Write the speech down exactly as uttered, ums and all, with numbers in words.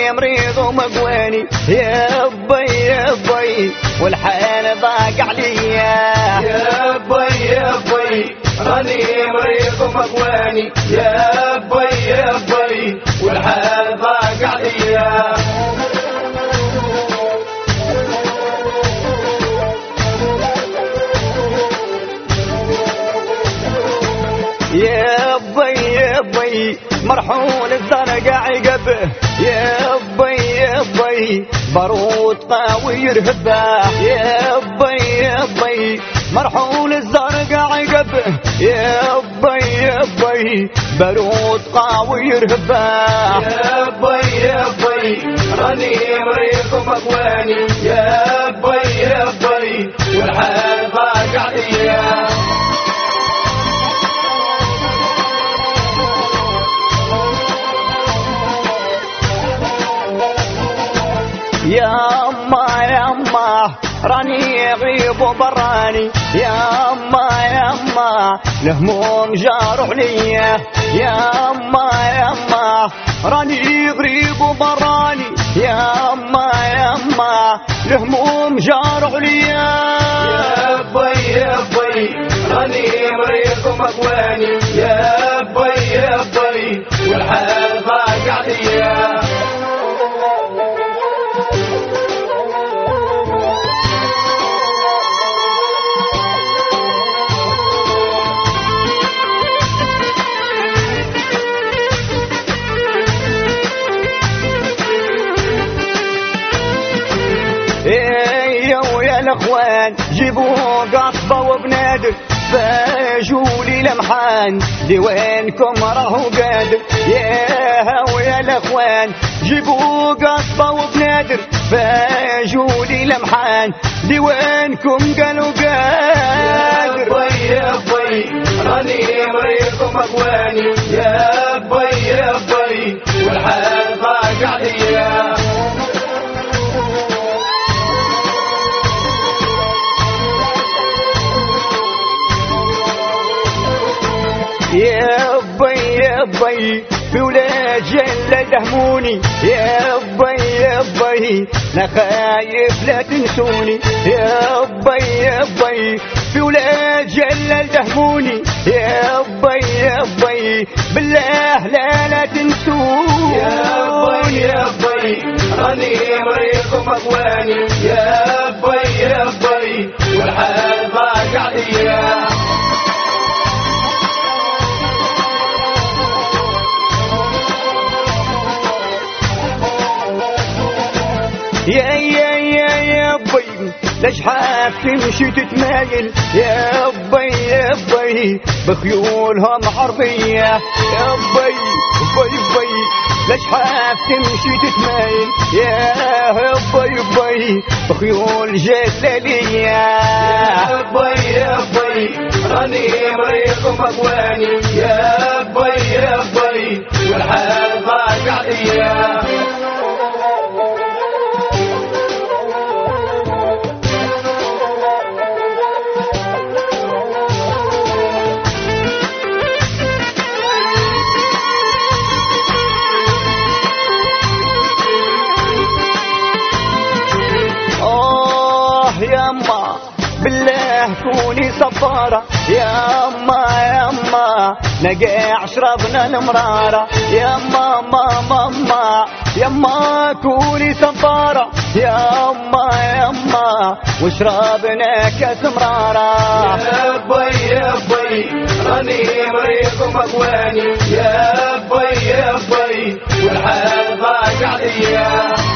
راني مريض ومقواني يا بي يا بي والحال ضاق عليا يا بي يا بي راني مريض ومقواني يا بي يا بي والحال ضاق عليا يا بي يا بي مرحول الزرقاء عقبه يا بي يا بي بارود قوي يرهبه يا بي يا بي مرحول الزرقاء عقبه يا بي يا بي بارود قوي يرهبه يا بي يا بي راني مريض ومقواني يا بي يا بي والحال ضاق عليا يا أما يا أما راني غيب وبراني يا أما يا أما الهموم جارح ليا يا أما يا أما راني غريب وبراني يا أما يا أما الهموم جارح ليا يا بي يا بي راني مريض ومقواني يا بي يا بي والحال ضاق عليا ايه ويا الاخوان جيبوا قصبه وبنادر فاجوا لي لمحان ديوانكم راهو قادر يا ويا الاخوان جيبوا قصبه وبنادر فاجوا لي لمحان ديوانكم قالوا قادر يا بي يا بي راني مريض ومقواني يا بي يا بي والحال ضاق عليا يا بي يا بي في ولاد جلة دهموني يا بي يا بي لا خايف لا تنسوني يا بي يا بي في ولاد جلة دهموني يا بي يا بي بالله لا لا تنسوني يا بي يا بي راني مريض ومقواني يا بي يا بي والحال ضاق عليا يا يا يا يا بي ليش حاف تمشي تتمايل يا بي يا بي بخيولهم عربية يا بي بي بي ليش حاف تمشي تتمايل يا بي بي بخيول جلالية يا بي يا بي راني مريض ومقواني يا بي يا بي والحال ضاق عليا ياما بالله كوني صفارة ياما ياما نقع شربنا المرارة ياما ما ماما ياما كوني صفارة ياما ياما وشربنا كاس مرارة يا بي يا بي راني مريض ومقواني يا بي يا بي والحال ضاق عليا